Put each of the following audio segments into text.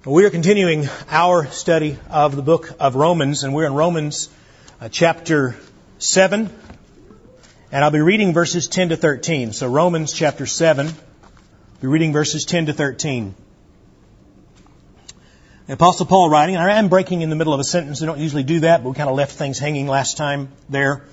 We are continuing our study of the book of Romans, and we're in Romans chapter 7, and I'll be reading verses 10 to 13. So Romans chapter 7, I'll be reading verses 10 to 13. The Apostle Paul writing, and I am breaking in the middle of a sentence. I don't usually do that, but we kind of left things hanging last time there.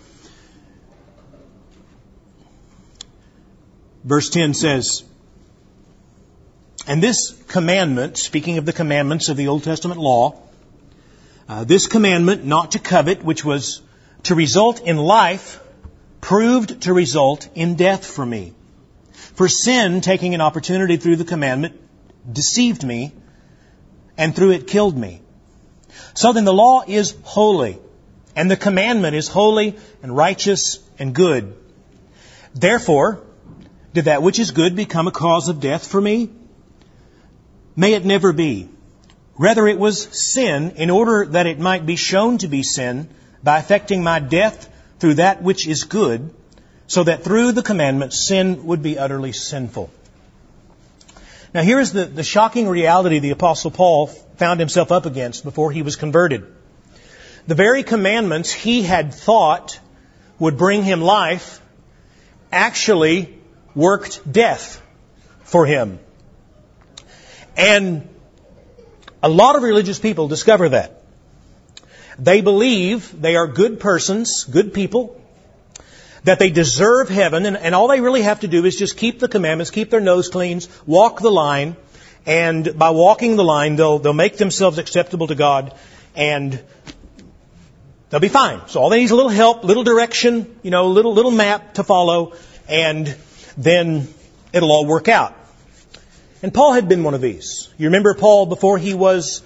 Verse 10 says, "And this commandment," speaking of the commandments of the Old Testament law, "this commandment not to covet, which was to result in life, proved to result in death for me. For sin, taking an opportunity through the commandment, deceived me, and through it killed me. So then the law is holy, and the commandment is holy and righteous and good. Therefore, did that which is good become a cause of death for me? May it never be. Rather it was sin, in order that it might be shown to be sin, by effecting my death through that which is good, so that through the commandment sin would be utterly sinful." Now here is the shocking reality the Apostle Paul found himself up against before he was converted. The very commandments he had thought would bring him life actually worked death for him. And a lot of religious people discover that. They believe they are good persons, good people, that they deserve heaven, and all they really have to do is just keep the commandments, keep their nose clean, walk the line, and by walking the line, they'll make themselves acceptable to God, and they'll be fine. So all they need is a little help, little direction, little map to follow, and then it'll all work out. And Paul had been one of these. You remember Paul before he was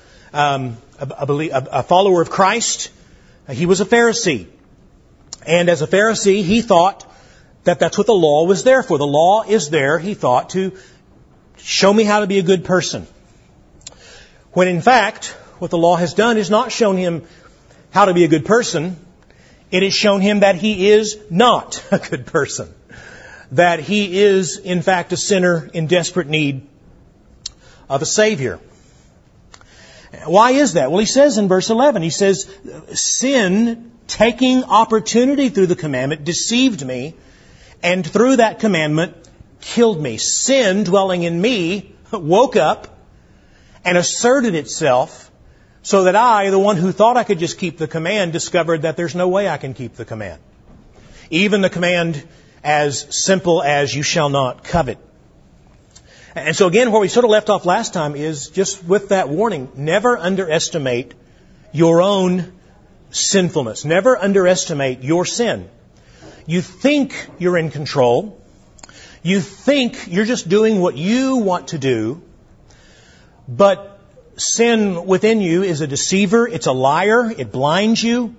a follower of Christ? He was a Pharisee. And as a Pharisee, he thought that that's what the law was there for. The law is there, he thought, to show me how to be a good person. When in fact, what the law has done is not shown him how to be a good person. It has shown him that he is not a good person. That he is, in fact, a sinner in desperate need of a Savior. Why is that? Well, he says in verse 11, he says, "Sin, taking opportunity through the commandment, deceived me, and through that commandment killed me." Sin, dwelling in me, woke up and asserted itself so that I, the one who thought I could just keep the command, discovered that there's no way I can keep the command. Even the command as simple as "you shall not covet." And so again, where we sort of left off last time is just with that warning, never underestimate your own sinfulness. Never underestimate your sin. You think you're in control. You think you're just doing what you want to do. But sin within you is a deceiver. It's a liar. It blinds you.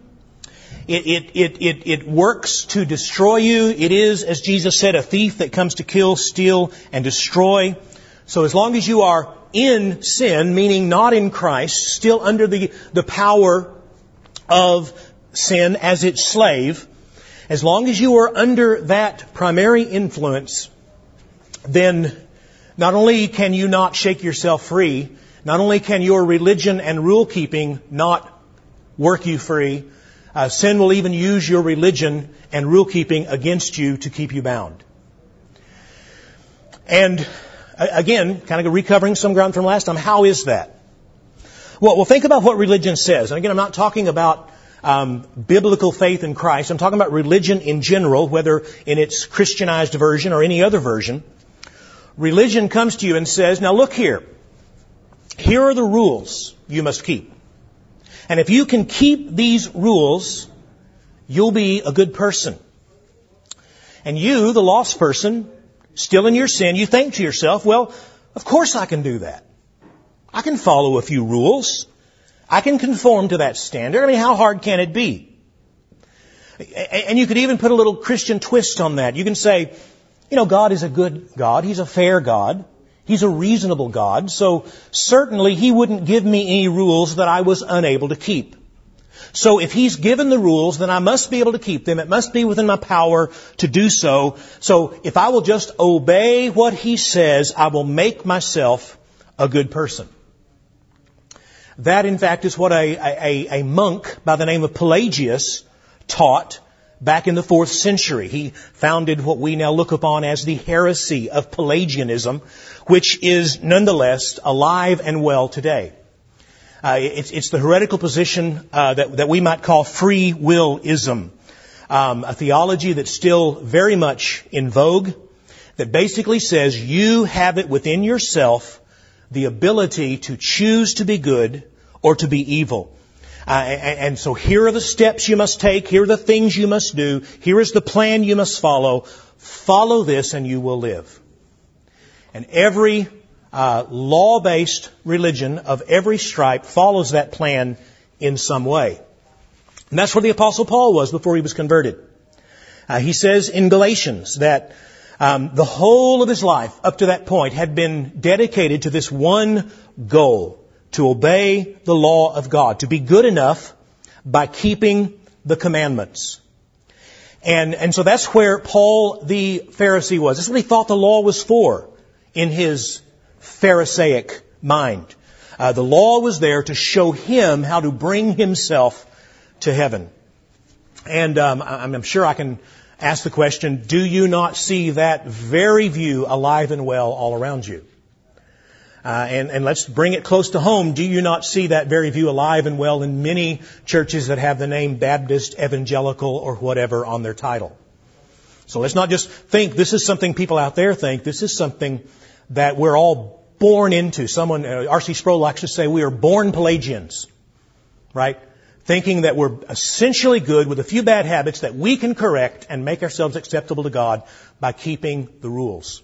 It works to destroy you. It is, as Jesus said, a thief that comes to kill, steal, and destroy. So as long as you are in sin, meaning not in Christ, still under the power of sin as its slave, as long as you are under that primary influence, then not only can you not shake yourself free, not only can your religion and rule-keeping not work you free, sin will even use your religion and rule-keeping against you to keep you bound. And again, kind of recovering some ground from last time, how is that? Well, think about what religion says. And again, I'm not talking about biblical faith in Christ. I'm talking about religion in general, whether in its Christianized version or any other version. Religion comes to you and says, now look here. Here are the rules you must keep. And if you can keep these rules, you'll be a good person. And you, the lost person, still in your sin, you think to yourself, well, of course I can do that. I can follow a few rules. I can conform to that standard. I mean, how hard can it be? And you could even put a little Christian twist on that. You can say, God is a good God. He's a fair God. He's a reasonable God. So certainly He wouldn't give me any rules that I was unable to keep. So if He's given the rules, then I must be able to keep them. It must be within my power to do so. So if I will just obey what He says, I will make myself a good person. That, in fact, is what a monk by the name of Pelagius taught back in the 4th century. He founded what we now look upon as the heresy of Pelagianism, which is nonetheless alive and well today. It's the heretical position that we might call free willism, a theology that's still very much in vogue, that basically says you have it within yourself the ability to choose to be good or to be evil. And so here are the steps you must take. Here are the things you must do. Here is the plan you must follow. Follow this and you will live. And every law-based religion of every stripe follows that plan in some way. And that's where the Apostle Paul was before he was converted. He says in Galatians that the whole of his life up to that point had been dedicated to this one goal, to obey the law of God, to be good enough by keeping the commandments. And so that's where Paul the Pharisee was. That's what he thought the law was for in his Pharisaic mind. The law was there to show him how to bring himself to heaven. And I'm sure I can ask the question, do you not see that very view alive and well all around you? And let's bring it close to home. Do you not see that very view alive and well in many churches that have the name Baptist, Evangelical, or whatever on their title? So let's not just think this is something people out there think. This is something that we're all born into. Someone, R.C. Sproul likes to say we are born Pelagians, right? Thinking that we're essentially good with a few bad habits that we can correct and make ourselves acceptable to God by keeping the rules.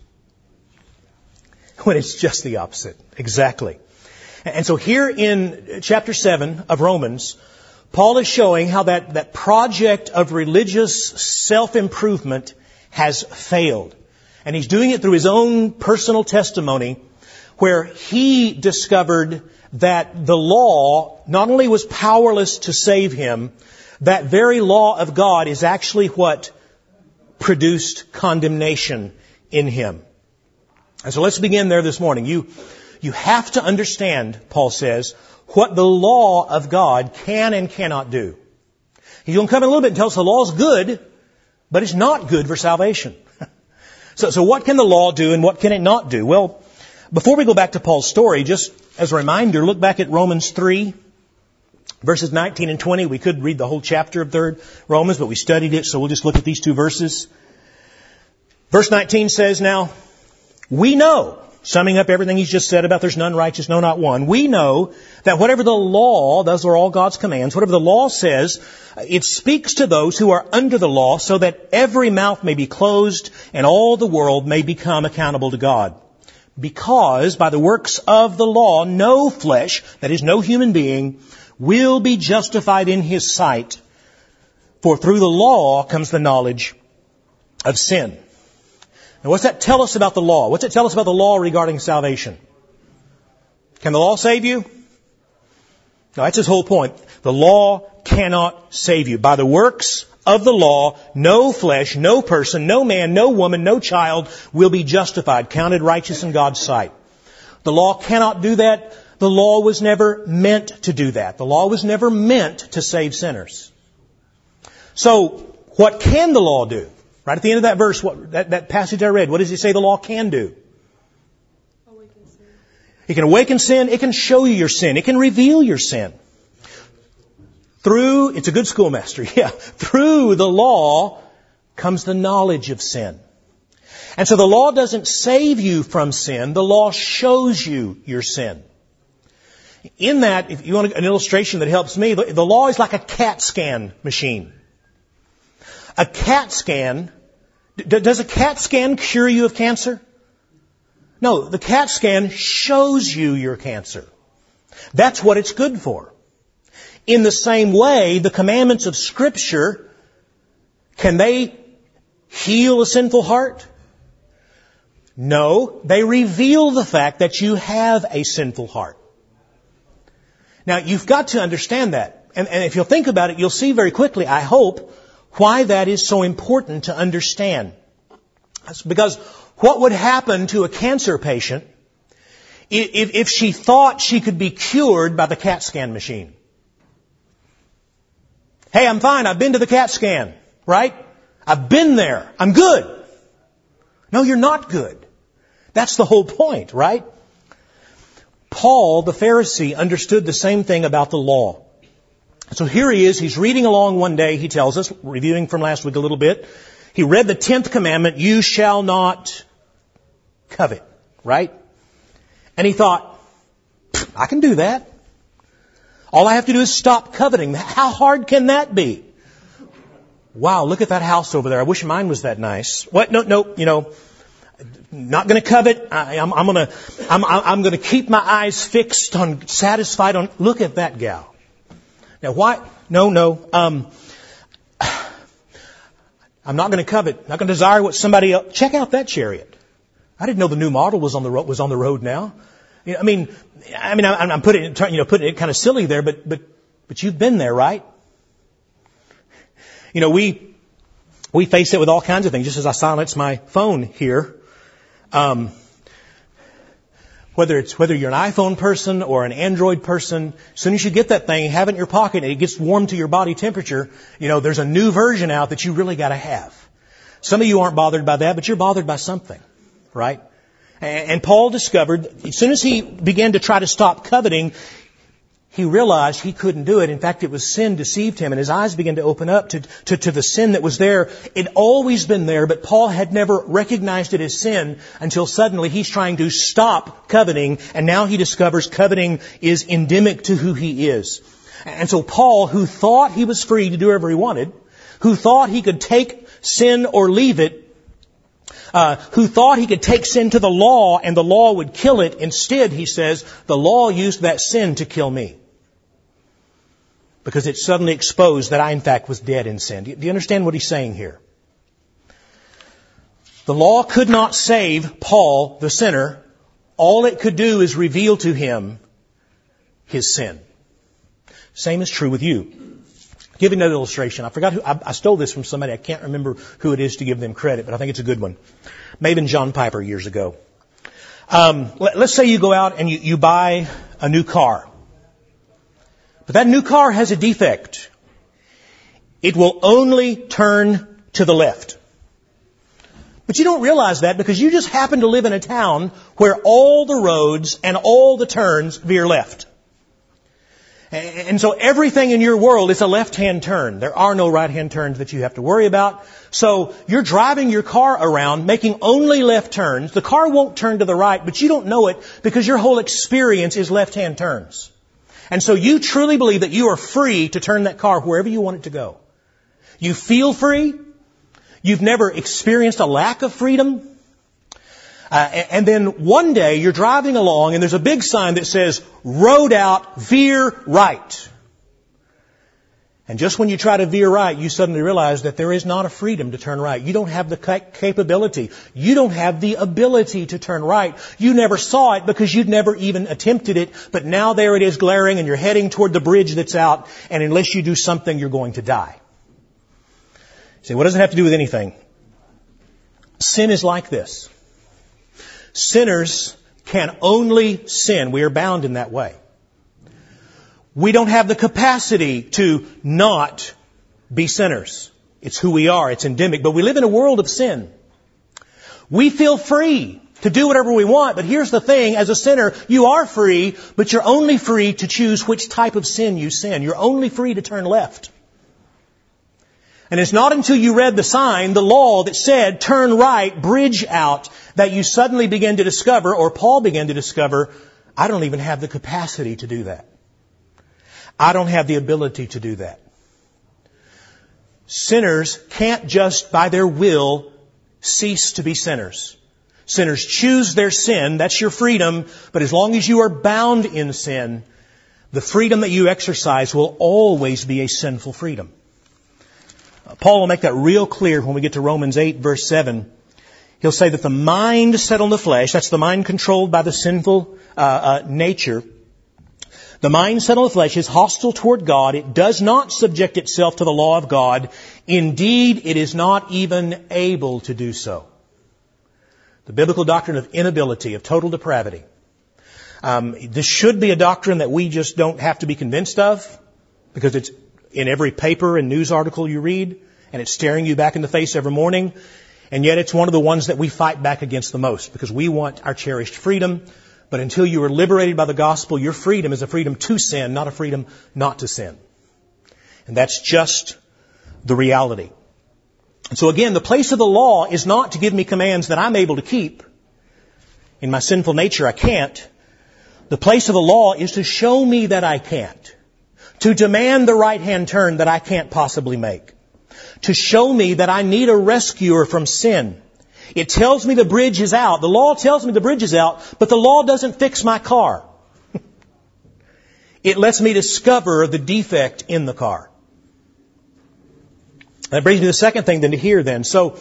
When it's just the opposite. Exactly. And so here in chapter 7 of Romans, Paul is showing how that project of religious self-improvement has failed. And he's doing it through his own personal testimony, where he discovered that the law not only was powerless to save him, that very law of God is actually what produced condemnation in him. And so let's begin there this morning. You have to understand, Paul says, what the law of God can and cannot do. He's going to come in a little bit and tell us the law is good, but it's not good for salvation. So what can the law do and what can it not do? Well, before we go back to Paul's story, just as a reminder, look back at Romans 3, verses 19 and 20. We could read the whole chapter of 3rd Romans, but we studied it, so we'll just look at these two verses. Verse 19 says, now, we know, summing up everything he's just said about there's none righteous, no, not one, we know that whatever the law, those are all God's commands, whatever the law says, it speaks to those who are under the law so that every mouth may be closed and all the world may become accountable to God. Because by the works of the law, no flesh, that is no human being, will be justified in his sight. For through the law comes the knowledge of sin. Now, what's that tell us about the law? What's it tell us about the law regarding salvation? Can the law save you? No, that's his whole point. The law cannot save you. By the works of the law, no flesh, no person, no man, no woman, no child will be justified, counted righteous in God's sight. The law cannot do that. The law was never meant to do that. The law was never meant to save sinners. So, what can the law do? Right at the end of that verse, that passage I read, what does it say the law can do? Awaken sin. It can awaken sin. It can show you your sin. It can reveal your sin. It's a good schoolmaster, yeah. Through the law comes the knowledge of sin. And so the law doesn't save you from sin. The law shows you your sin. In that, if you want an illustration that helps me, the law is like a CAT scan machine. A CAT scan, does a CAT scan cure you of cancer? No, the CAT scan shows you your cancer. That's what it's good for. In the same way, the commandments of Scripture, can they heal a sinful heart? No, they reveal the fact that you have a sinful heart. Now, you've got to understand that. And if you'll think about it, you'll see very quickly, I hope, why that is so important to understand. That's because what would happen to a cancer patient if she thought she could be cured by the CAT scan machine. Hey, I'm fine. I've been to the CAT scan, right? I've been there. I'm good. No, you're not good. That's the whole point, right? Paul, the Pharisee, understood the same thing about the law. So here he is. He's reading along one day, he tells us, reviewing from last week a little bit. He read the 10th commandment, you shall not covet, right? And he thought, I can do that. All I have to do is stop coveting. How hard can that be? Wow, look at that house over there. I wish mine was that nice. What? No, not going to covet. I'm going to keep my eyes fixed on, satisfied on. Look at that gal. Now, why? No. I'm not going to covet. Not going to desire what somebody else. Check out that chariot. I didn't know the new model was on the road now. I mean, I'm putting it kind of silly there, but you've been there, right? We face it with all kinds of things. Just as I silence my phone here, whether you're an iPhone person or an Android person, as soon as you get that thing, have it in your pocket, and it gets warm to your body temperature, there's a new version out that you really got to have. Some of you aren't bothered by that, but you're bothered by something, right? And Paul discovered, as soon as he began to try to stop coveting, he realized he couldn't do it. In fact, it was sin deceived him, and his eyes began to open up to the sin that was there. It'd always been there, but Paul had never recognized it as sin until suddenly he's trying to stop coveting, and now he discovers coveting is endemic to who he is. And so Paul, who thought he was free to do whatever he wanted, who thought he could take sin or leave it, who thought he could take sin to the law and the law would kill it. Instead, he says, the law used that sin to kill me. Because it suddenly exposed that I, in fact, was dead in sin. Do you understand what he's saying here? The law could not save Paul, the sinner. All it could do is reveal to him his sin. Same is true with you. Give you another illustration. I stole this from somebody. I can't remember who it is to give them credit, but I think it's a good one. Maybe John Piper years ago. Let's say you go out and you buy a new car. But that new car has a defect. It will only turn to the left. But you don't realize that because you just happen to live in a town where all the roads and all the turns veer left. And so everything in your world is a left-hand turn. There are no right-hand turns that you have to worry about. So you're driving your car around, making only left turns. The car won't turn to the right, but you don't know it because your whole experience is left-hand turns. And so you truly believe that you are free to turn that car wherever you want it to go. You feel free. You've never experienced a lack of freedom. And then one day you're driving along and there's a big sign that says, road out, veer right. And just when you try to veer right, you suddenly realize that there is not a freedom to turn right. You don't have the capability. You don't have the ability to turn right. You never saw it because you'd never even attempted it. But now there it is glaring and you're heading toward the bridge that's out. And unless you do something, you're going to die. See, what does it have to do with anything? Sin is like this. Sinners can only sin. We are bound in that way. We don't have the capacity to not be sinners. It's who we are. It's endemic. But we live in a world of sin. We feel free to do whatever we want. But here's the thing. As a sinner, you are free, but you're only free to choose which type of sin you sin. You're only free to turn left. And it's not until you read the sign, the law that said, turn right, bridge out, that you suddenly begin to discover, or Paul began to discover, I don't even have the capacity to do that. I don't have the ability to do that. Sinners can't just by their will cease to be sinners. Sinners choose their sin, that's your freedom, but as long as you are bound in sin, the freedom that you exercise will always be a sinful freedom. Paul will make that real clear when we get to Romans 8, verse 7. He'll say that the mind set on the flesh, that's the mind controlled by the sinful nature, the mind set on the flesh is hostile toward God. It does not subject itself to the law of God. Indeed, it is not even able to do so. The biblical doctrine of inability, of total depravity. This should be a doctrine that we just don't have to be convinced of, because it's in every paper and news article you read, and it's staring you back in the face every morning. And yet it's one of the ones that we fight back against the most, because we want our cherished freedom. But until you are liberated by the gospel, your freedom is a freedom to sin, not a freedom not to sin. And that's just the reality. And so again, the place of the law is not to give me commands that I'm able to keep. In my sinful nature, I can't. The place of the law is to show me that I can't. To demand the right-hand turn that I can't possibly make. To show me that I need a rescuer from sin. It tells me the bridge is out. The law tells me the bridge is out, but the law doesn't fix my car. It lets me discover the defect in the car. That brings me to the second thing then to hear then. So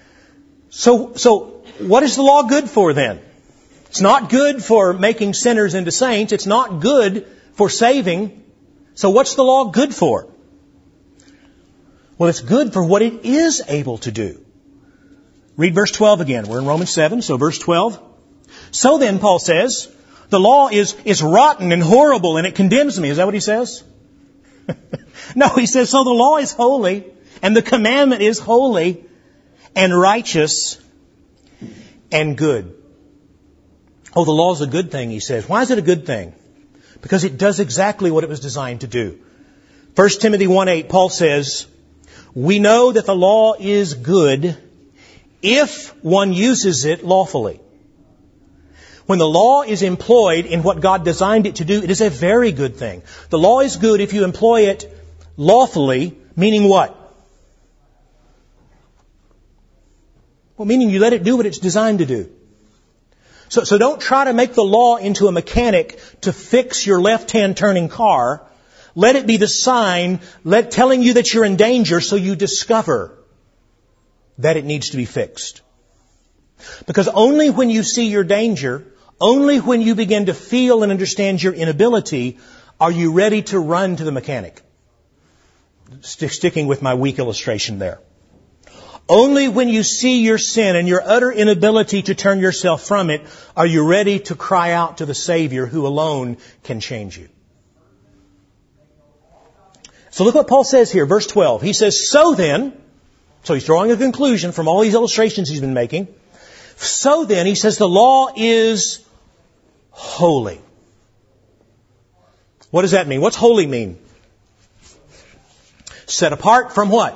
what is the law good for then? It's not good for making sinners into saints. It's not good for saving. So what's the law good for? Well, it's good for what it is able to do. Read verse 12 again. We're in Romans 7, so verse 12. So then, Paul says, the law is rotten and horrible and it condemns me. Is that what he says? No, he says, so the law is holy and the commandment is holy and righteous and good. Oh, the law is a good thing, he says. Why is it a good thing? Because it does exactly what it was designed to do. 1 Timothy 1:8, Paul says, we know that the law is good if one uses it lawfully. When the law is employed in what God designed it to do, it is a very good thing. The law is good if you employ it lawfully, meaning what? Well, meaning you let it do what it's designed to do. So don't try to make the law into a mechanic to fix your left-hand turning car. Let it be the sign telling you that you're in danger so you discover that it needs to be fixed. Because only when you see your danger, only when you begin to feel and understand your inability, are you ready to run to the mechanic. Sticking with my weak illustration there. Only when you see your sin and your utter inability to turn yourself from it, are you ready to cry out to the Savior who alone can change you. So look what Paul says here, verse 12. He says, so then, so he's drawing a conclusion from all these illustrations he's been making. So then, he says, the law is holy. What does that mean? What's holy mean? Set apart from what?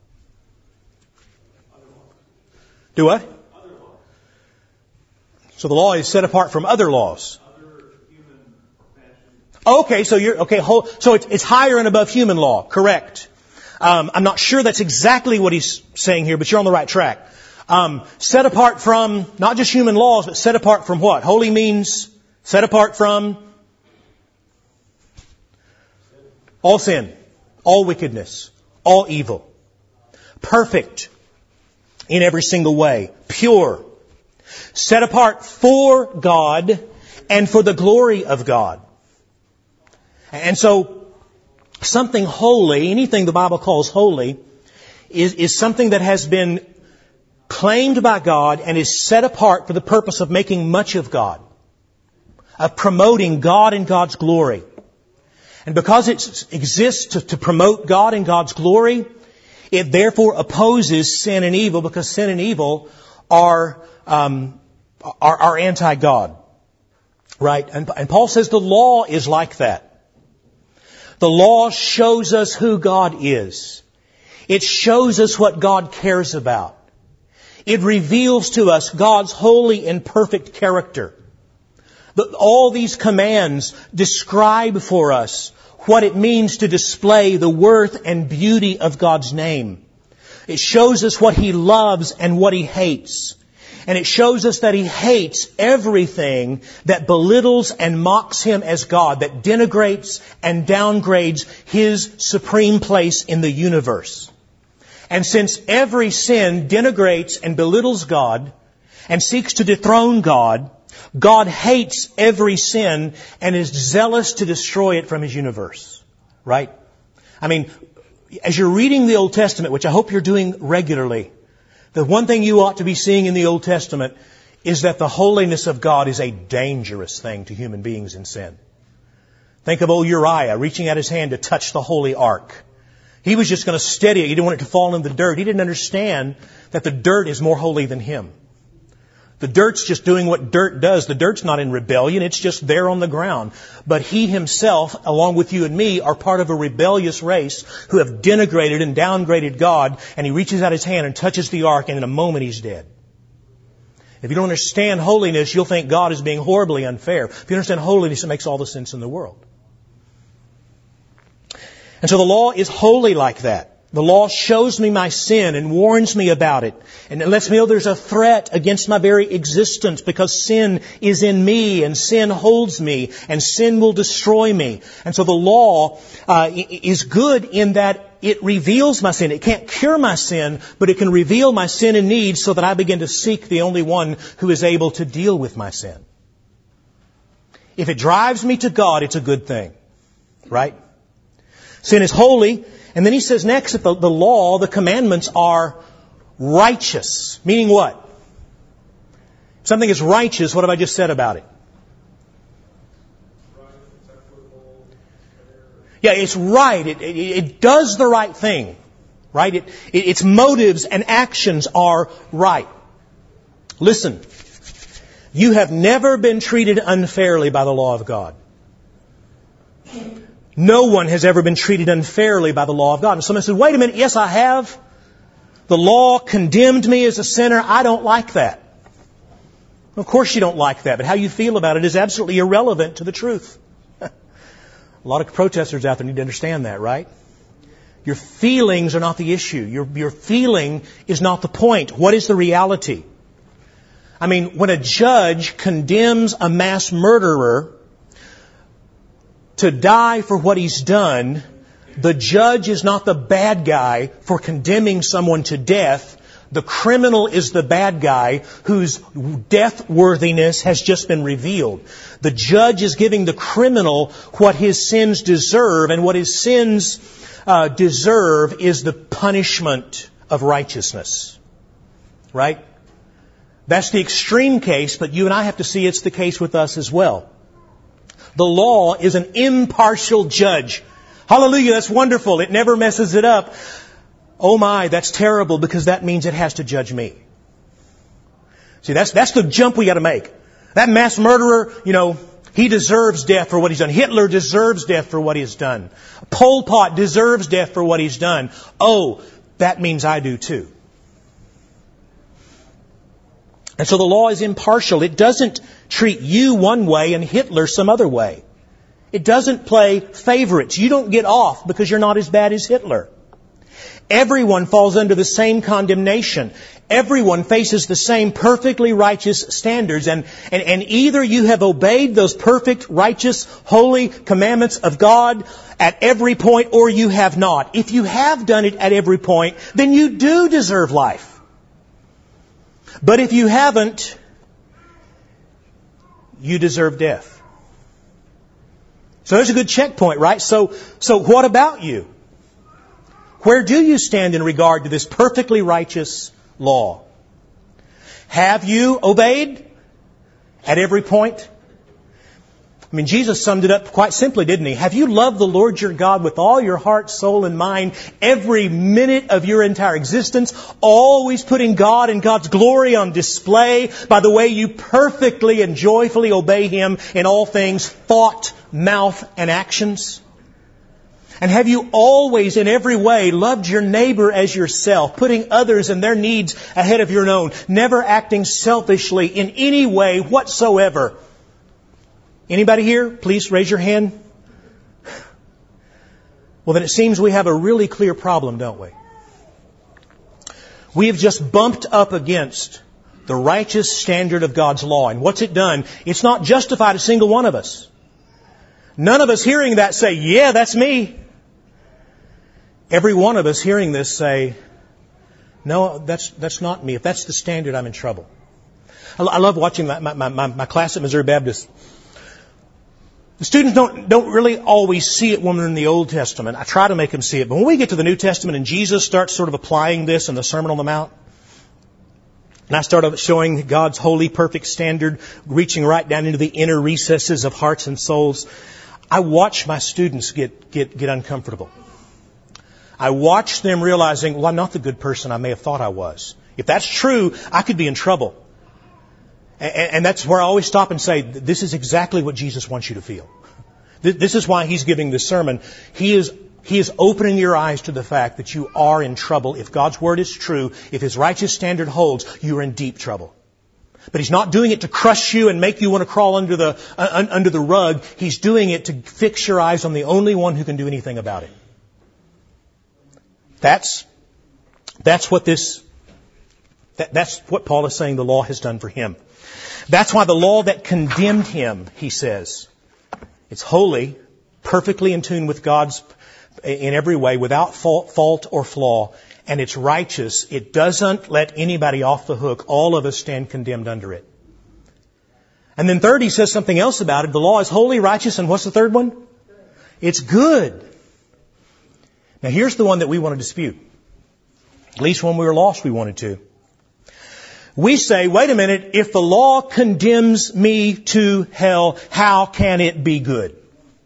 Do what? So the law is set apart from other laws. Okay, so it's higher and above human law. Correct. I'm not sure that's exactly what he's saying here, but you're on the right track. Set apart from not just human laws, but set apart from what? Holy means set apart from all sin, all wickedness, all evil. Perfect in every single way. Pure. Set apart for God and for the glory of God. And so, something holy, anything the Bible calls holy, is something that has been claimed by God and is set apart for the purpose of making much of God. Of promoting God and God's glory. And because it exists to promote God and God's glory, it therefore opposes sin and evil, because sin and evil are anti-God. Right? And Paul says the law is like that. The law shows us who God is. It shows us what God cares about. It reveals to us God's holy and perfect character. All these commands describe for us what it means to display the worth and beauty of God's name. It shows us what He loves and what He hates. And it shows us that He hates everything that belittles and mocks Him as God, that denigrates and downgrades His supreme place in the universe. And since every sin denigrates and belittles God and seeks to dethrone God, God hates every sin and is zealous to destroy it from His universe. Right? I mean, as you're reading the Old Testament, which I hope you're doing regularly, the one thing you ought to be seeing in the Old Testament is that the holiness of God is a dangerous thing to human beings in sin. Think of old Uriah reaching out his hand to touch the holy ark. He was just going to steady it. He didn't want it to fall in the dirt. He didn't understand that the dirt is more holy than him. The dirt's just doing what dirt does. The dirt's not in rebellion. It's just there on the ground. But he himself, along with you and me, are part of a rebellious race who have denigrated and downgraded God. And he reaches out his hand and touches the ark, and in a moment he's dead. If you don't understand holiness, you'll think God is being horribly unfair. If you understand holiness, it makes all the sense in the world. And so the law is holy like that. The law shows me my sin and warns me about it. And it lets me know there's a threat against my very existence because sin is in me and sin holds me and sin will destroy me. And so the law is good in that it reveals my sin. It can't cure my sin, but it can reveal my sin and need so that I begin to seek the only one who is able to deal with my sin. If it drives me to God, it's a good thing. Right? Sin is holy. And then he says next that the law, the commandments are righteous. Meaning what? If something is righteous, what have I just said about it? Yeah, it's right. It does the right thing. Right? Its motives and actions are right. Listen. You have never been treated unfairly by the law of God. No one has ever been treated unfairly by the law of God. And someone said, wait a minute, yes, I have. The law condemned me as a sinner. I don't like that. Of course you don't like that, but how you feel about it is absolutely irrelevant to the truth. A lot of protesters out there need to understand that, right? Your feelings are not the issue. Your feeling is not the point. What is the reality? I mean, when a judge condemns a mass murderer to die for what he's done, the judge is not the bad guy for condemning someone to death. The criminal is the bad guy whose death worthiness has just been revealed. The judge is giving the criminal what his sins deserve, and what his sins deserve is the punishment of righteousness. Right? That's the extreme case, but you and I have to see it's the case with us as well. The law is an impartial judge. Hallelujah, that's wonderful. It never messes it up. Oh my, that's terrible because that means it has to judge me. See, that's the jump we got to make. That mass murderer, he deserves death for what he's done. Hitler deserves death for what he's done. Pol Pot deserves death for what he's done. Oh, that means I do too. And so the law is impartial. It doesn't treat you one way and Hitler some other way. It doesn't play favorites. You don't get off because you're not as bad as Hitler. Everyone falls under the same condemnation. Everyone faces the same perfectly righteous standards. And either you have obeyed those perfect, righteous, holy commandments of God at every point, or you have not. If you have done it at every point, then you do deserve life. But if you haven't, you deserve death. So there's a good checkpoint, right? So what about you? Where do you stand in regard to this perfectly righteous law? Have you obeyed at every point? I mean, Jesus summed it up quite simply, didn't He? Have you loved the Lord your God with all your heart, soul, and mind, every minute of your entire existence, always putting God and God's glory on display by the way you perfectly and joyfully obey Him in all things, thought, mouth, and actions? And have you always, in every way, loved your neighbor as yourself, putting others and their needs ahead of your own, never acting selfishly in any way whatsoever? Anybody here? Please raise your hand. Well, then it seems we have a really clear problem, don't we? We have just bumped up against the righteous standard of God's law. And what's it done? It's not justified a single one of us. None of us hearing that say, yeah, that's me. Every one of us hearing this say, no, that's not me. If that's the standard, I'm in trouble. I love watching my class at Missouri Baptist. The students don't really always see it when they're in the Old Testament. I try to make them see it. But when we get to the New Testament and Jesus starts sort of applying this in the Sermon on the Mount, and I started showing God's holy, perfect standard, reaching right down into the inner recesses of hearts and souls, I watched my students get uncomfortable. I watched them realizing, well, I'm not the good person I may have thought I was. If that's true, I could be in trouble. And that's where I always stop and say, this is exactly what Jesus wants you to feel. This is why He's giving this sermon. He is opening your eyes to the fact that you are in trouble. If God's Word is true, if His righteous standard holds, you are in deep trouble. But He's not doing it to crush you and make you want to crawl under the rug. He's doing it to fix your eyes on the only one who can do anything about it. That's what Paul is saying the law has done for him. That's why the law that condemned him, he says, it's holy, perfectly in tune with God's in every way, without fault or flaw, and it's righteous. It doesn't let anybody off the hook. All of us stand condemned under it. And then third, he says something else about it. The law is holy, righteous, and what's the third one? It's good. Now here's the one that we want to dispute. At least when we were lost, we wanted to. We say, wait a minute, if the law condemns me to hell, how can it be good?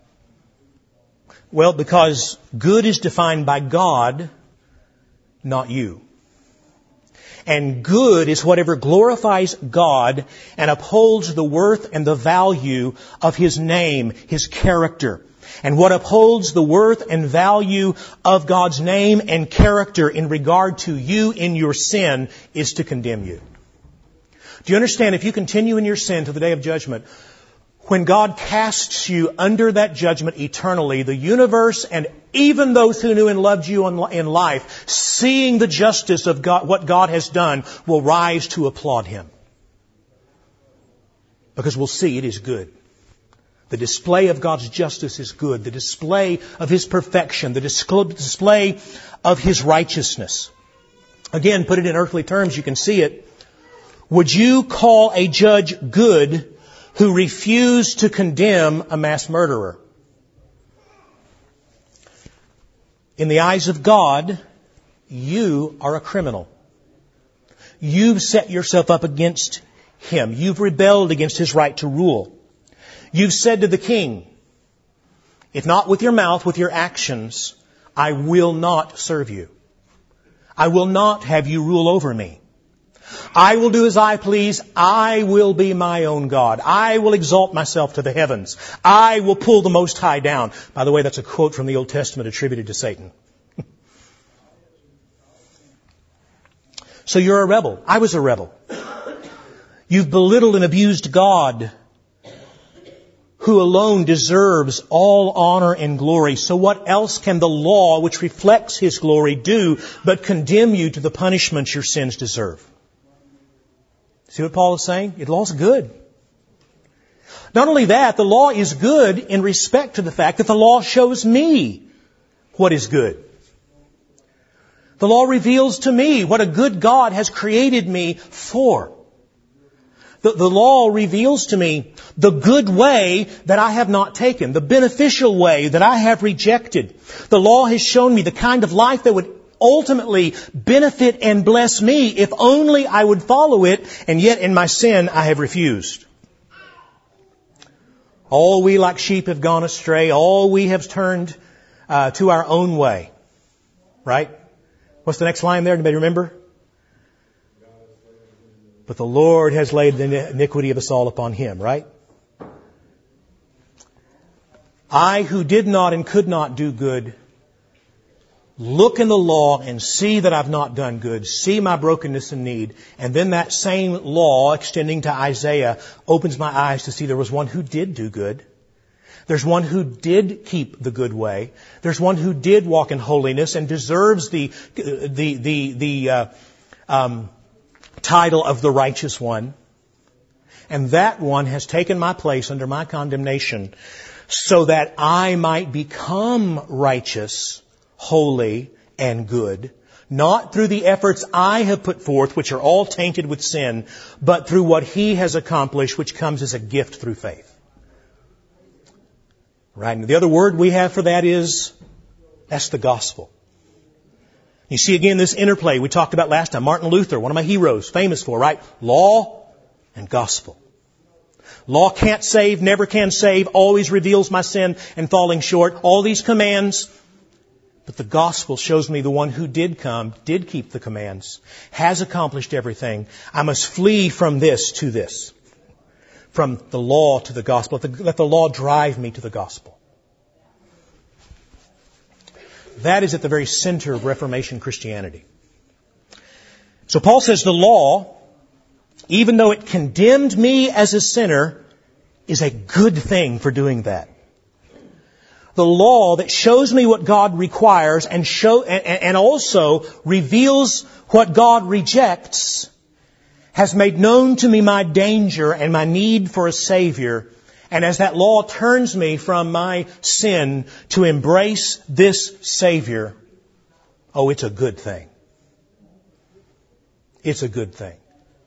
Well, because good is defined by God, not you. And good is whatever glorifies God and upholds the worth and the value of His name, His character. And what upholds the worth and value of God's name and character in regard to you in your sin is to condemn you. Do you understand? If you continue in your sin to the day of judgment, when God casts you under that judgment eternally, the universe and even those who knew and loved you in life, seeing the justice of God, what God has done, will rise to applaud Him. Because we'll see it is good. The display of God's justice is good. The display of His perfection. The display of His righteousness. Again, put it in earthly terms, you can see it. Would you call a judge good who refused to condemn a mass murderer? In the eyes of God, you are a criminal. You've set yourself up against Him. You've rebelled against His right to rule. You've said to the king, if not with your mouth, with your actions, I will not serve you. I will not have you rule over me. I will do as I please. I will be my own God. I will exalt myself to the heavens. I will pull the Most High down. By the way, that's a quote from the Old Testament attributed to Satan. So you're a rebel. I was a rebel. You've belittled and abused God, who alone deserves all honor and glory. So what else can the law, which reflects His glory, do but condemn you to the punishment your sins deserve? See what Paul is saying? The law is good. Not only that, the law is good in respect to the fact that the law shows me what is good. The law reveals to me what a good God has created me for. The law reveals to me the good way that I have not taken, the beneficial way that I have rejected. The law has shown me the kind of life that would ultimately benefit and bless me if only I would follow it, and yet in my sin I have refused. All we like sheep have gone astray. All we have turned to our own way. Right? What's the next line there? Anybody remember? But the Lord has laid the iniquity of us all upon Him, right? I who did not and could not do good, look in the law and see that I've not done good, see my brokenness and need, and then that same law extending to Isaiah opens my eyes to see there was one who did do good. There's one who did keep the good way. There's one who did walk in holiness and deserves the title of the righteous one. And that one has taken my place under my condemnation so that I might become righteous, holy, and good, not through the efforts I have put forth, which are all tainted with sin, but through what He has accomplished, which comes as a gift through faith. Right? And the other word we have for that is, that's the gospel. You see again this interplay we talked about last time. Martin Luther, one of my heroes, famous for, right? Law and gospel. Law can't save, never can save, always reveals my sin and falling short. All these commands. But the gospel shows me the one who did come, did keep the commands, has accomplished everything. I must flee from this to this. From the law to the gospel. Let the law drive me to the gospel. That is at the very center of Reformation Christianity. So Paul says the law, even though it condemned me as a sinner, is a good thing for doing that. The law that shows me what God requires and also reveals what God rejects has made known to me my danger and my need for a Savior. And as that law turns me from my sin to embrace this Savior, oh, it's a good thing. It's a good thing.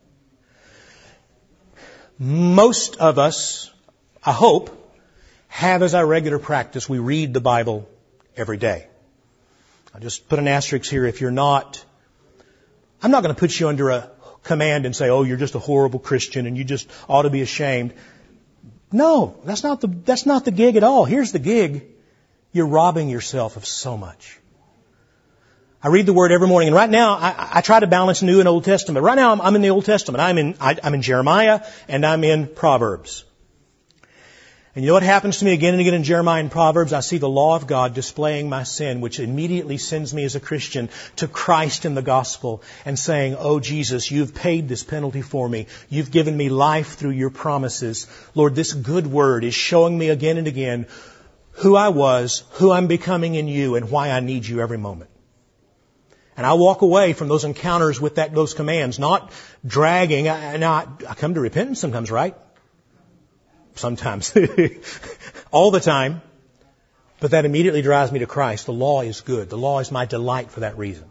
Most of us, I hope, have as our regular practice, we read the Bible every day. I'll just put an asterisk here if you're not. I'm not going to put you under a command and say, oh, you're just a horrible Christian and you just ought to be ashamed. No, that's not the gig at all. Here's the gig. You're robbing yourself of so much. I read the Word every morning, and right now I try to balance New and Old Testament. Right now I'm in the Old Testament. I'm in Jeremiah and I'm in Proverbs. And you know what happens to me again and again in Jeremiah and Proverbs? I see the law of God displaying my sin, which immediately sends me as a Christian to Christ in the gospel and saying, oh Jesus, you've paid this penalty for me. You've given me life through your promises. Lord, this good word is showing me again and again who I was, who I'm becoming in you, and why I need you every moment. And I walk away from those encounters with those commands, not dragging. I come to repentance sometimes, right? Sometimes. All the time. But that immediately drives me to Christ. The law is good. The law is my delight for that reason.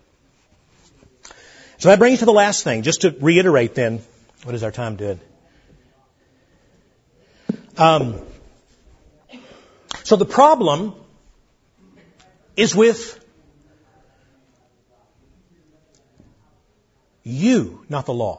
So that brings us to the last thing. Just to reiterate then, what is our time did? So the problem is with you, not the law.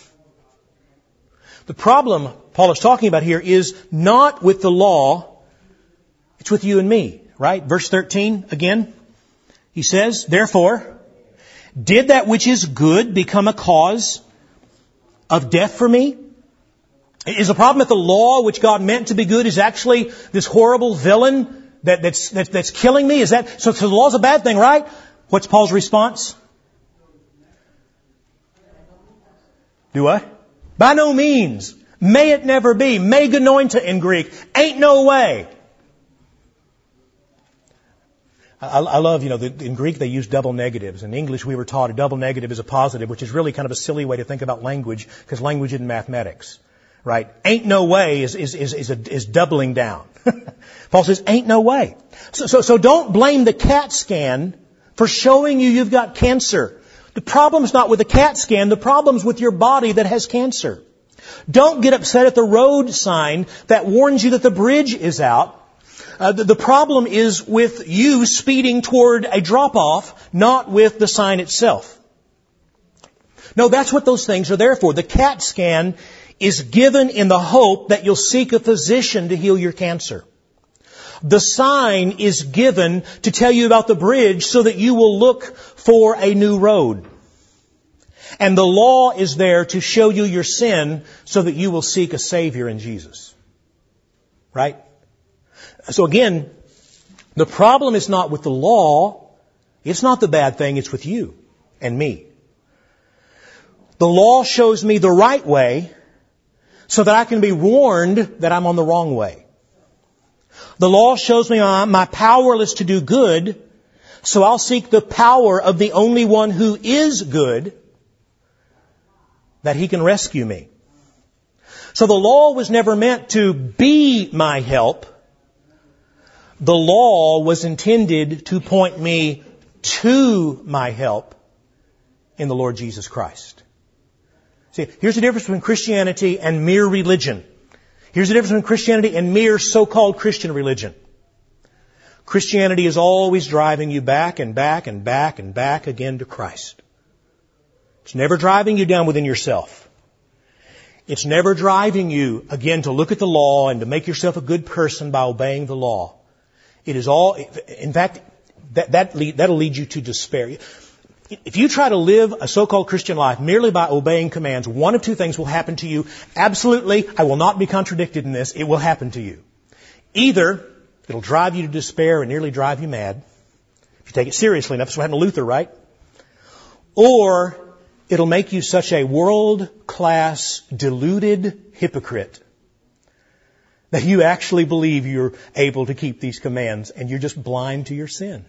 The problem Paul is talking about here is not with the law, it's with you and me, right? Verse 13 again, he says, therefore, did that which is good become a cause of death for me? Is the problem that the law, which God meant to be good, is actually this horrible villain that's killing me? Is that so the law is a bad thing, right? What's Paul's response? Do what? By no means. May it never be. Me genointa in Greek. Ain't no way. I love, in Greek they use double negatives. In English we were taught a double negative is a positive, which is really kind of a silly way to think about language, because language isn't mathematics. Right? Ain't no way is doubling down. Paul says, ain't no way. So don't blame the CAT scan for showing you've got cancer. The problem's not with the CAT scan. The problem's with your body that has cancer. Don't get upset at the road sign that warns you that the bridge is out. The problem is with you speeding toward a drop-off, not with the sign itself. No, that's what those things are there for. The CAT scan is given in the hope that you'll seek a physician to heal your cancer. The sign is given to tell you about the bridge so that you will look for a new road. And the law is there to show you your sin so that you will seek a Savior in Jesus. Right? So again, the problem is not with the law. It's not the bad thing. It's with you and me. The law shows me the right way so that I can be warned that I'm on the wrong way. The law shows me I'm powerless to do good, so I'll seek the power of the only one who is good, that He can rescue me. So the law was never meant to be my help. The law was intended to point me to my help in the Lord Jesus Christ. See, here's the difference between Christianity and mere religion. Here's the difference between Christianity and mere so-called Christian religion. Christianity is always driving you back and back and back and back again to Christ. It's never driving you down within yourself. It's never driving you, again, to look at the law and to make yourself a good person by obeying the law. It is all, in fact, that'll lead you to despair. If you try to live a so-called Christian life merely by obeying commands, one of two things will happen to you. Absolutely, I will not be contradicted in this. It will happen to you. Either it'll drive you to despair and nearly drive you mad. If you take it seriously enough, that's what happened to Luther, right? Or it'll make you such a world-class, deluded hypocrite that you actually believe you're able to keep these commands and you're just blind to your sin.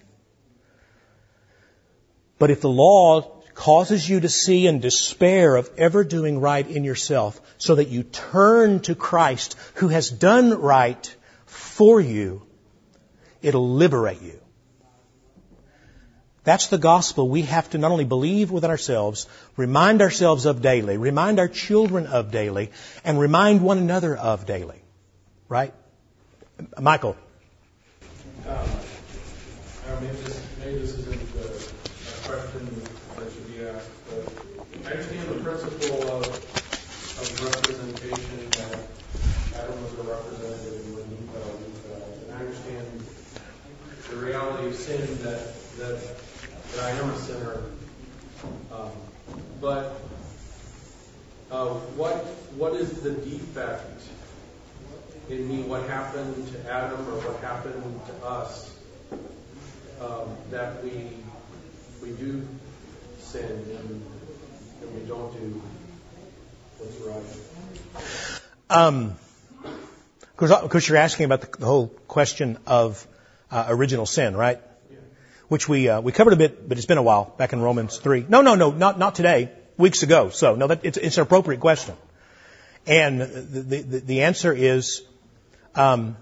But if the law causes you to see and despair of ever doing right in yourself so that you turn to Christ who has done right for you, it'll liberate you. That's the gospel we have to not only believe within ourselves, remind ourselves of daily, remind our children of daily, and remind one another of daily. Right? Michael. Maybe this isn't a question that should be asked, but I understand the principle of representation, that Adam was a representative when he fell. And I understand the reality of sin, that I am a sinner. But what is the defect in me? What happened to Adam, or what happened to us, that we do sin and we don't do what's right? Of course, you're asking about the whole question of original sin, right? Yeah. Which we covered a bit, but it's been a while, back in Romans 3. No, not today. Weeks ago. So, no, it's an appropriate question. And the answer is, how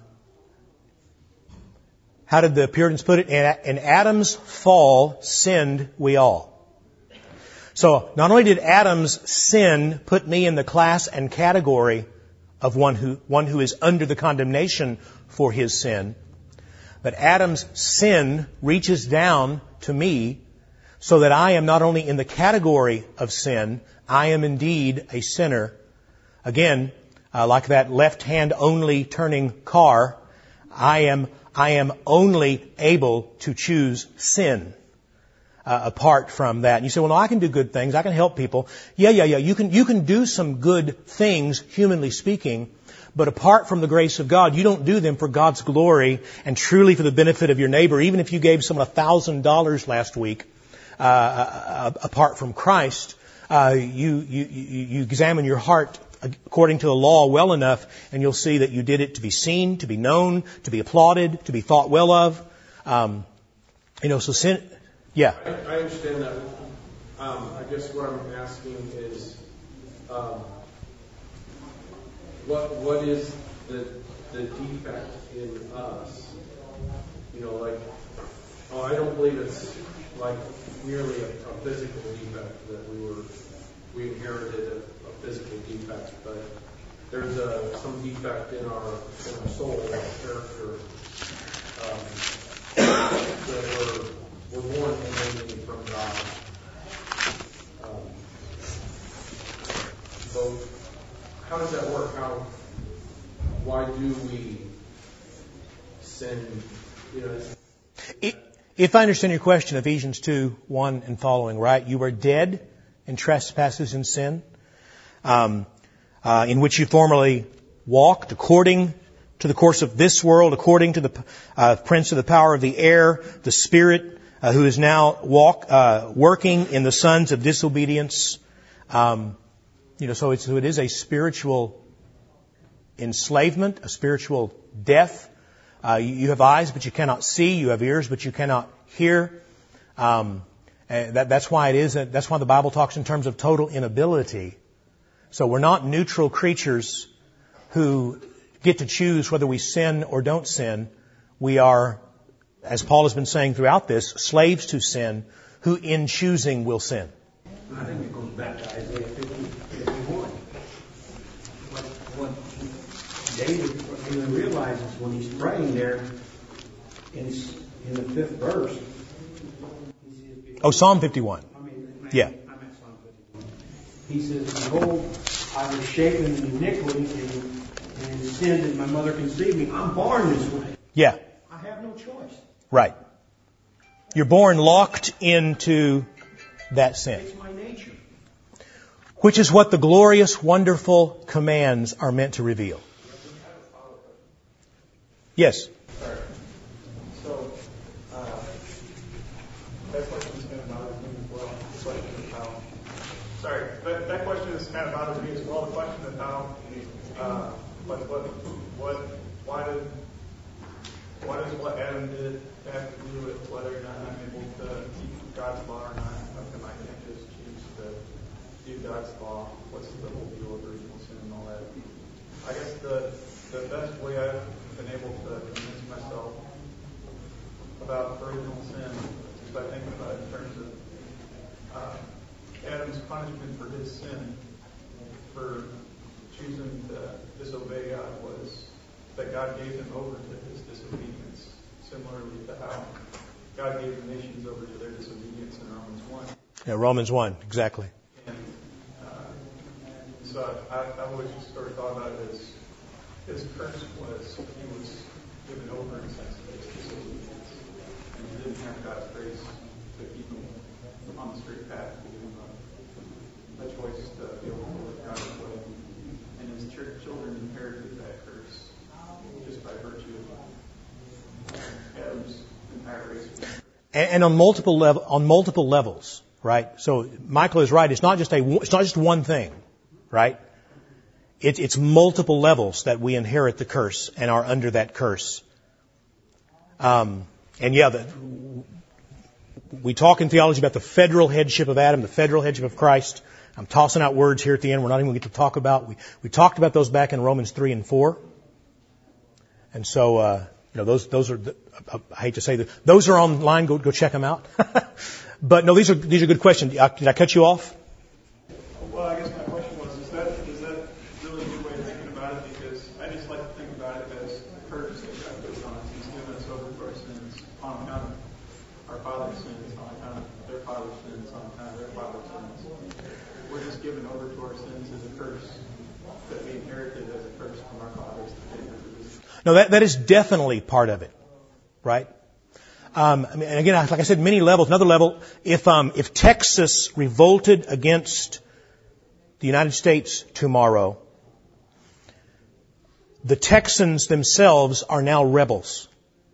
did the Puritans put it? In Adam's fall, sinned we all. So, not only did Adam's sin put me in the class and category of one who is under the condemnation for his sin, but Adam's sin reaches down to me so that I am not only in the category of sin, I am indeed a sinner. Again, like that left hand only turning car, I am only able to choose sin apart from that. And you say, well, no, I can do good things. I can help people. Yeah. You can do some good things, humanly speaking. But apart from the grace of God, you don't do them for God's glory and truly for the benefit of your neighbor. Even if you gave someone $1,000 last week, apart from Christ, you examine your heart according to the law well enough, and you'll see that you did it to be seen, to be known, to be applauded, to be thought well of. So sin, yeah. I understand that. I guess what I'm asking is, what is the defect in us? I don't believe it's like merely a physical defect that we inherited a physical defect, but there's some defect in our soul, our character, that we're born innately from God. So how does that work? Why do we sin? If I understand your question, Ephesians 2:1 and following, right? You were dead in trespasses and sin, in which you formerly walked according to the course of this world, according to the prince of the power of the air, the spirit who is now working in the sons of disobedience. So it is a spiritual enslavement, a spiritual death. You have eyes, but you cannot see. You have ears, but you cannot hear. That's why that's why the Bible talks in terms of total inability. So we're not neutral creatures who get to choose whether we sin or don't sin. We are, as Paul has been saying throughout this, slaves to sin, who in choosing will sin. I think it goes back to Isaiah 51. What David realizes when he's praying there, in the 5th verse, Oh, Psalm 51. Yeah. I'm at Psalm 51. He says, "Behold, I was shapen in iniquity, and in sin did my mother conceive me. I'm born this way. Yeah. I have no choice. Right. You're born locked into that sin, It's my nature." which is what the glorious, wonderful commands are meant to reveal. Yes. Sorry. So, that question is kind of bothered me as well. The question of how. Sorry, that question is kind of bothered me as well. The question of how. Why does what Adam did have to do with whether or not I'm able to keep God's law or not? How come I can't just choose to do God's law? What's the whole deal with original sin and all that? I guess the best way I've been able to convince myself about original sin is by thinking about it in terms of Adam's punishment for his sin, for choosing to disobey God, was that God gave him over to his disobedience, similarly to how God gave the nations over to their disobedience in Romans 1. Yeah, Romans 1, exactly. And so I've always just sort of thought about it as his curse was he was given over in a sense to his disobedience. And he didn't have God's grace to keep him on the straight path, to give him a choice to be able to live God's way. And his children inherited that curse just by virtue of Adam's entire race. And on multiple levels, right? So Michael is right. It's not just one thing, right? It's multiple levels that we inherit the curse and are under that curse. We talk in theology about the federal headship of Adam, the federal headship of Christ. I'm tossing out words here at the end we're not even going to get to talk about. We talked about those back in Romans 3 and 4. And so, those are, I hate to say that, those are online. Go check them out. But no, these are good questions. Did I cut you off? Well, I guess my question was, is that really a good way of thinking about it? Because I just like to think about it as a curse that God puts on us. He's given us over to our sins on account of our father's sins, on account of their father's sins, on account of their father's sins. We're just given over to our sins as a curse that we inherited as a curse from our fathers to pay for this. No, that is definitely part of it, right? And again, like I said, many levels. Another level, if Texas revolted against the United States tomorrow, the Texans themselves are now rebels,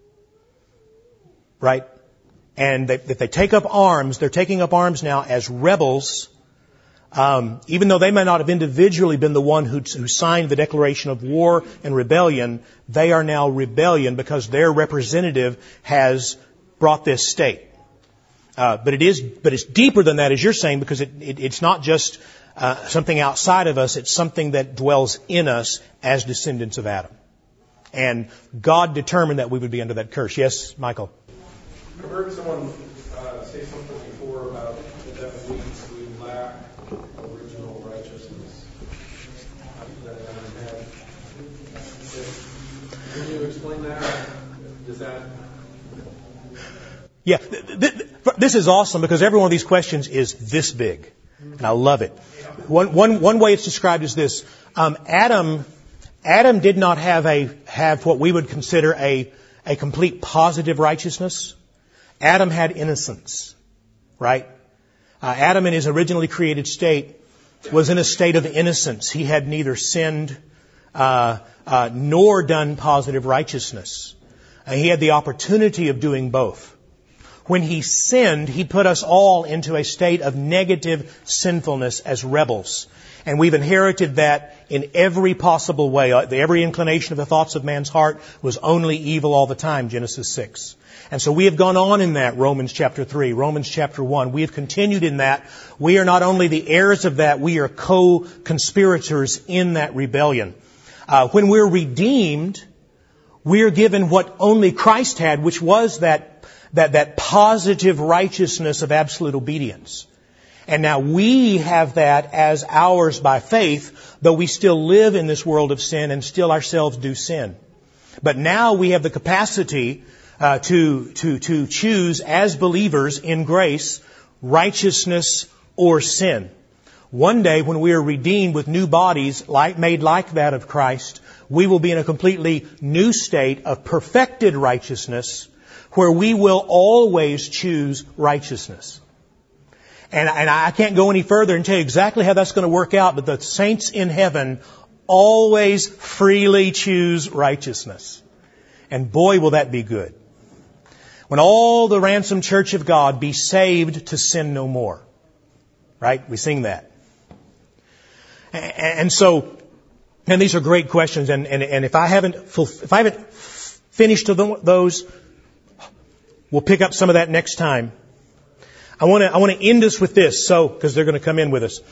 right? And if they take up arms, they're taking up arms now as rebels. Even though they may not have individually been the one who signed the declaration of war and rebellion, they are now rebellion because their representative has brought this state. But it's deeper than that, as you're saying, because it's not just something outside of us; it's something that dwells in us as descendants of Adam. And God determined that we would be under that curse. Yes, Michael. I've heard someone say something before about that we lack original righteousness that Adam had. Can you explain that? Does that? Yeah, this is awesome because every one of these questions is this big, and I love it. One way it's described is this: Adam did not have what we would consider a complete positive righteousness. Adam had innocence, right? Adam in his originally created state was in a state of innocence. He had neither sinned nor done positive righteousness. He had the opportunity of doing both. When he sinned, he put us all into a state of negative sinfulness as rebels. And we've inherited that in every possible way. Every inclination of the thoughts of man's heart was only evil all the time, Genesis 6. And so we have gone on in that, Romans chapter 3, Romans chapter 1. We have continued in that. We are not only the heirs of that, we are co-conspirators in that rebellion. When we're redeemed, we are given what only Christ had, which was that positive righteousness of absolute obedience. And now we have that as ours by faith, though we still live in this world of sin and still ourselves do sin. But now we have the capacity to choose as believers in grace righteousness or sin. One day when we are redeemed with new bodies made like that of Christ, we will be in a completely new state of perfected righteousness where we will always choose righteousness. And I can't go any further and tell you exactly how that's going to work out, but the saints in heaven always freely choose righteousness. And boy, will that be good. When all the ransomed church of God be saved to sin no more. Right? We sing that. And so, and these are great questions, and if I haven't finished those, we'll pick up some of that next time. I want to end us with this, because they're going to come in with us.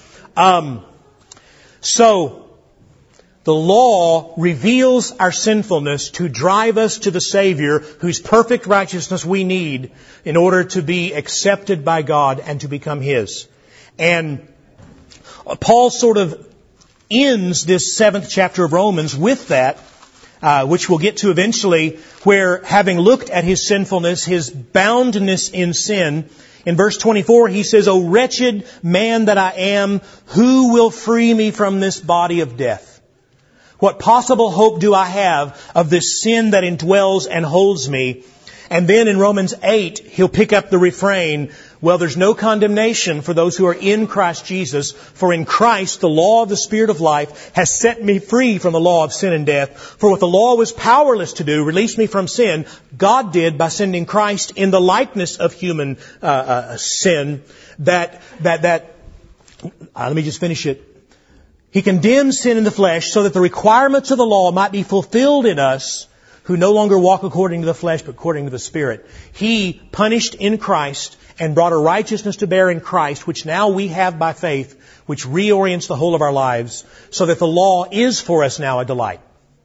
So, the law reveals our sinfulness to drive us to the Savior, whose perfect righteousness we need in order to be accepted by God and to become His. And Paul sort of ends this 7th chapter of Romans with that, which we'll get to eventually, where having looked at his sinfulness, his boundness in sin, in verse 24 he says, "O wretched man that I am, who will free me from this body of death? What possible hope do I have of this sin that indwells and holds me?" And then in Romans 8, he'll pick up the refrain, "Well, there's no condemnation for those who are in Christ Jesus, for in Christ the law of the Spirit of life has set me free from the law of sin and death. For what the law was powerless to do, release me from sin, God did by sending Christ in the likeness of human sin, let me just finish it. He condemned sin in the flesh so that the requirements of the law might be fulfilled in us, who no longer walk according to the flesh, but according to the Spirit. He punished in Christ and brought a righteousness to bear in Christ, which now we have by faith, which reorients the whole of our lives, so that the law is for us now a delight."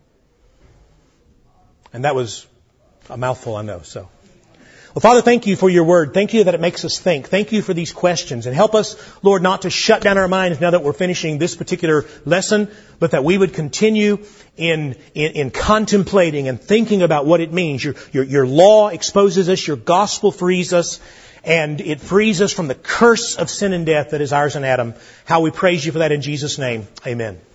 And that was a mouthful, I know. So, well, Father, thank you for your word. Thank you that it makes us think. Thank you for these questions. And help us, Lord, not to shut down our minds now that we're finishing this particular lesson, but that we would continue in contemplating and thinking about what it means. Your law exposes us, your gospel frees us, and it frees us from the curse of sin and death that is ours in Adam. How we praise you for that in Jesus' name. Amen.